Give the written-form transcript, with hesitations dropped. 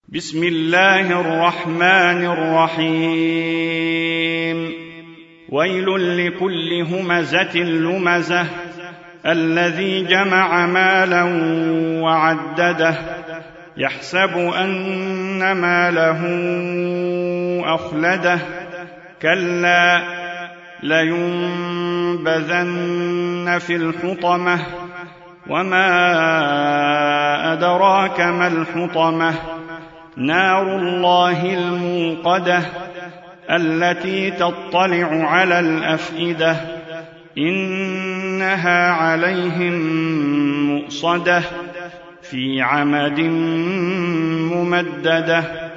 بسم الله الرحمن الرحيم ويل لكل همزة لمزة الذي جمع مالا وعدده يحسب أن ماله أخلده كلا لينبذن في الحطمة وما أدراك ما الحطمة نار الله الموقدة التي تطلع على الأفئدة إنها عليهم مؤصدة في عمد ممددة